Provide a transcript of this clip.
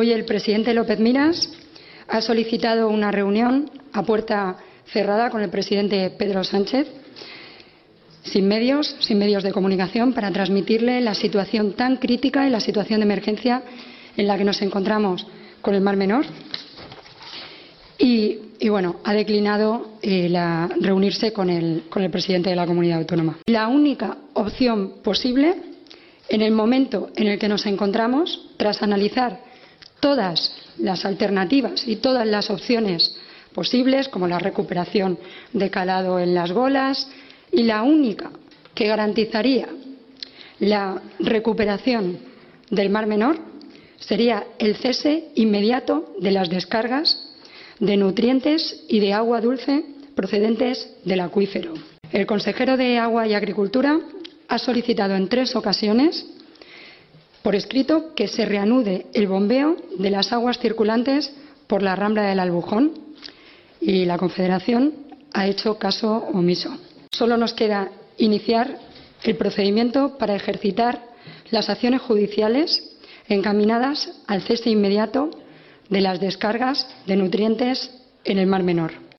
Hoy el presidente López Miras ha solicitado una reunión a puerta cerrada con el presidente Pedro Sánchez, sin medios de comunicación, para transmitirle la situación tan crítica y la situación de emergencia en la que nos encontramos con el Mar Menor. Y ha declinado reunirse con el presidente de la comunidad autónoma. La única opción posible, en el momento en el que nos encontramos, tras analizar todas las alternativas y todas las opciones posibles, como la recuperación de calado en las bolas, y la única que garantizaría la recuperación del Mar Menor, sería el cese inmediato de las descargas de nutrientes y de agua dulce procedentes del acuífero. El consejero de Agua y Agricultura ha solicitado en 3 ocasiones por escrito que se reanude el bombeo de las aguas circulantes por la Rambla del Albujón, y la Confederación ha hecho caso omiso. Solo nos queda iniciar el procedimiento para ejercitar las acciones judiciales encaminadas al cese inmediato de las descargas de nutrientes en el Mar Menor.